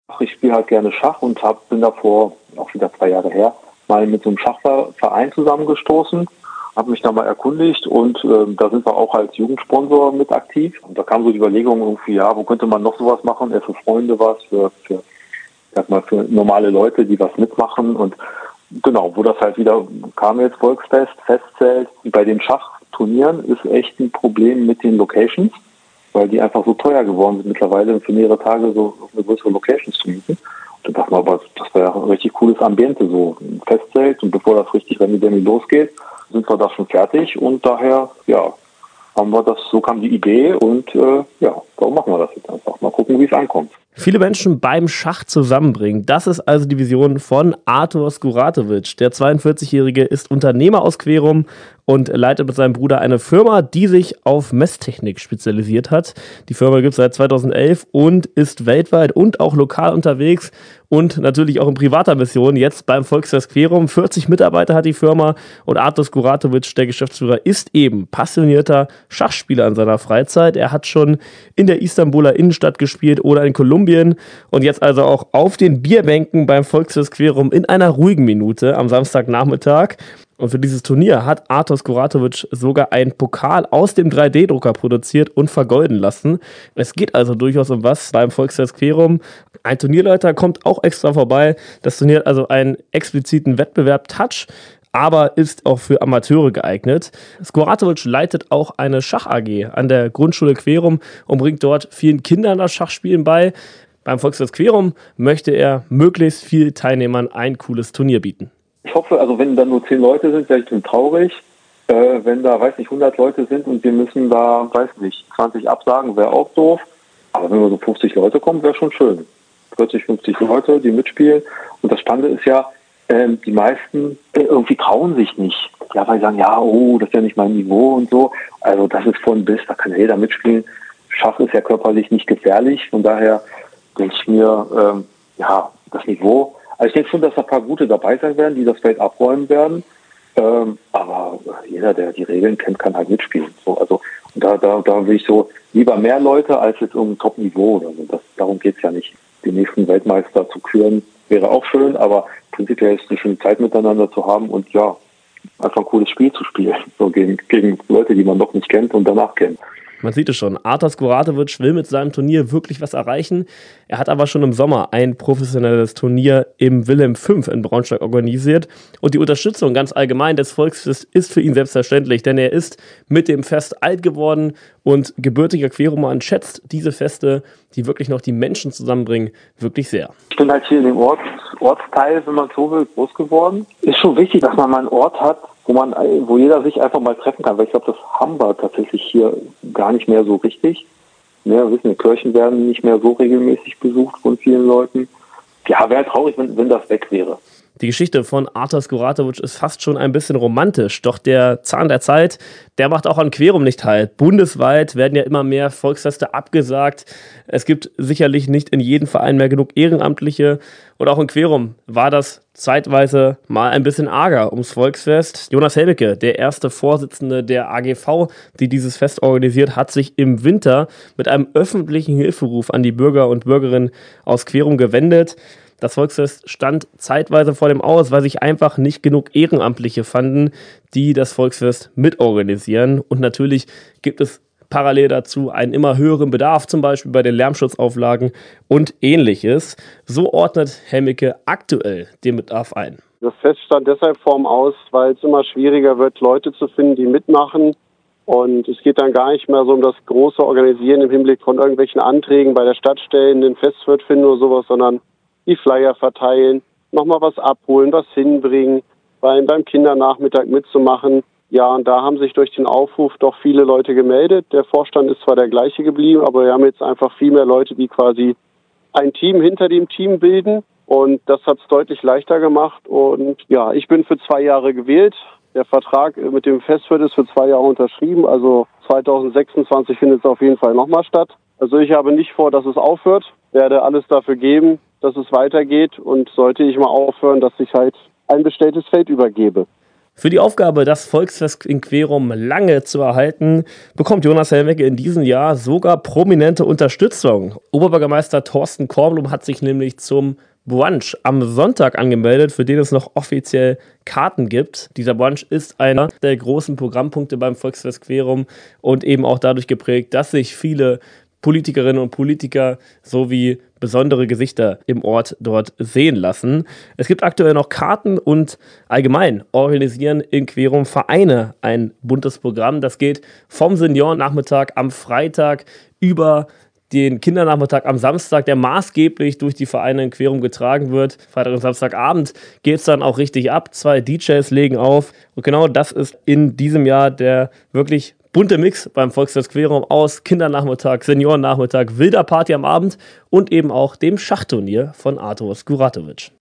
Ich spiele halt gerne Schach und bin davor, auch wieder 2 Jahre her, mal mit so einem Schachverein zusammengestoßen, habe mich da mal erkundigt und da sind wir auch als Jugendsponsor mit aktiv. Und da kam so die Überlegung irgendwie, ja, wo könnte man noch sowas machen? Für Freunde was, für normale Leute, die was mitmachen. Und genau, wo das halt wieder kam jetzt Volksfest, Festzelt. Bei den Schachturnieren ist echt ein Problem mit den Locations, weil die einfach so teuer geworden sind mittlerweile für mehrere Tage so eine größere Locations zu mieten. Und da dachte man, aber das wäre ein richtig cooles Ambiente, so ein Festzelt. Und bevor das richtig Remi-Demi losgeht, sind wir da schon fertig. Und daher, ja, haben wir das, so kam die Idee und warum machen wir das jetzt einfach? Mal gucken, wie es ankommt. Viele Menschen beim Schach zusammenbringen. Das ist also die Vision von Artur Skuratovic. Der 42-Jährige ist Unternehmer aus Querum und leitet mit seinem Bruder eine Firma, die sich auf Messtechnik spezialisiert hat. Die Firma gibt es seit 2011 und ist weltweit und auch lokal unterwegs und natürlich auch in privater Mission. Jetzt beim Volksfest Querum. 40 Mitarbeiter hat die Firma und Artur Skuratovic, der Geschäftsführer, ist eben passionierter Schachspieler in seiner Freizeit. Er hat schon in der Istanbuler Innenstadt gespielt oder in Kolumbien und jetzt also auch auf den Bierbänken beim Volksfest Querum in einer ruhigen Minute am Samstagnachmittag. Und für dieses Turnier hat Artur Skuratovic sogar einen Pokal aus dem 3D-Drucker produziert und vergolden lassen. Es geht also durchaus um was beim Volksfest Querum. Ein Turnierleiter kommt auch extra vorbei. Das Turnier hat also einen expliziten Wettbewerb Touch, aber ist auch für Amateure geeignet. Skuratovic leitet auch eine Schach-AG an der Grundschule Querum und bringt dort vielen Kindern das Schachspielen bei. Beim Volksfest Querum möchte er möglichst vielen Teilnehmern ein cooles Turnier bieten. Ich hoffe, also wenn da nur 10 Leute sind, wäre ich dann traurig. Wenn da, 100 Leute sind und wir müssen da, 20 absagen, wäre auch doof. Aber wenn wir so 50 Leute kommen, wäre schon schön. 40, 50 Leute, die mitspielen. Und das Spannende ist ja, die meisten irgendwie trauen sich nicht. Ja, weil sie sagen, das ist ja nicht mein Niveau und so. Also das ist von bis, da kann ja jeder mitspielen. Schach ist ja körperlich nicht gefährlich. Von daher denke ich mir, das Niveau. Also ich denke schon, dass da ein paar Gute dabei sein werden, die das Feld abräumen werden. Aber jeder, der die Regeln kennt, kann halt mitspielen. So, also da will ich so lieber mehr Leute als jetzt um Top-Niveau oder so. Darum geht's ja nicht. Den nächsten Weltmeister zu küren wäre auch schön, aber prinzipiell ist es eine schöne Zeit miteinander zu haben und ja, einfach ein cooles Spiel zu spielen. So gegen Leute, die man noch nicht kennt und danach kennt. Man sieht es schon, Artur Skuratovic will mit seinem Turnier wirklich was erreichen. Er hat aber schon im Sommer ein professionelles Turnier im Wilhelm V in Braunschweig organisiert. Und die Unterstützung ganz allgemein des Volksfests ist für ihn selbstverständlich, denn er ist mit dem Fest alt geworden und gebürtiger Querumer schätzt diese Feste, die wirklich noch die Menschen zusammenbringen, wirklich sehr. Ich bin halt hier in dem Ortsteil, wenn man so will, groß geworden. Ist schon wichtig, dass man mal einen Ort hat, wo jeder sich einfach mal treffen kann, weil ich glaube, das haben wir tatsächlich hier gar nicht mehr so richtig. Ja, wissen wir, Kirchen werden nicht mehr so regelmäßig besucht von vielen Leuten. Ja, wäre traurig, wenn das weg wäre. Die Geschichte von Artur Skuratovic ist fast schon ein bisschen romantisch, doch der Zahn der Zeit, der macht auch an Querum nicht halt. Bundesweit werden ja immer mehr Volksfeste abgesagt. Es gibt sicherlich nicht in jedem Verein mehr genug Ehrenamtliche. Und auch in Querum war das zeitweise mal ein bisschen arger ums Volksfest. Jonas Helmicke, der erste Vorsitzende der AGV, die dieses Fest organisiert, hat sich im Winter mit einem öffentlichen Hilferuf an die Bürger und Bürgerinnen aus Querum gewendet. Das Volksfest stand zeitweise vor dem Aus, weil sich einfach nicht genug Ehrenamtliche fanden, die das Volksfest mitorganisieren. Und natürlich gibt es parallel dazu einen immer höheren Bedarf, zum Beispiel bei den Lärmschutzauflagen und Ähnliches. So ordnet Helmicke aktuell den Bedarf ein. Das Fest stand deshalb vorm Aus, weil es immer schwieriger wird, Leute zu finden, die mitmachen. Und es geht dann gar nicht mehr so um das große Organisieren im Hinblick von irgendwelchen Anträgen bei der Stadt stellen, den Festwirt finden oder sowas, sondern die Flyer verteilen, nochmal was abholen, was hinbringen, beim Kindernachmittag mitzumachen. Ja, und da haben sich durch den Aufruf doch viele Leute gemeldet. Der Vorstand ist zwar der gleiche geblieben, aber wir haben jetzt einfach viel mehr Leute, die quasi ein Team hinter dem Team bilden. Und das hat es deutlich leichter gemacht. Und ja, ich bin für 2 Jahre gewählt. Der Vertrag mit dem Festwirt ist für 2 Jahre unterschrieben. Also 2026 findet es auf jeden Fall nochmal statt. Also ich habe nicht vor, dass es aufhört. Werde alles dafür geben, dass es weitergeht. Und sollte ich mal aufhören, dass ich halt ein bestelltes Feld übergebe. Für die Aufgabe, das Volksfest in Querum lange zu erhalten, bekommt Jonas Helmecke in diesem Jahr sogar prominente Unterstützung. Oberbürgermeister Thorsten Kornblum hat sich nämlich zum Brunch am Sonntag angemeldet, für den es noch offiziell Karten gibt. Dieser Brunch ist einer der großen Programmpunkte beim Volksfest Querum und eben auch dadurch geprägt, dass sich viele Politikerinnen und Politiker sowie besondere Gesichter im Ort dort sehen lassen. Es gibt aktuell noch Karten und allgemein organisieren in Querum Vereine ein buntes Programm. Das geht vom Seniorennachmittag am Freitag über den Kindernachmittag am Samstag, der maßgeblich durch die Vereine in Querum getragen wird. Freitag und Samstagabend geht es dann auch richtig ab. 2 DJs legen auf. Und genau das ist in diesem Jahr der wirklich bunte Mix beim Volksfest Querum aus Kindernachmittag, Seniorennachmittag, wilder Party am Abend und eben auch dem Schachturnier von Artur Skuratovic.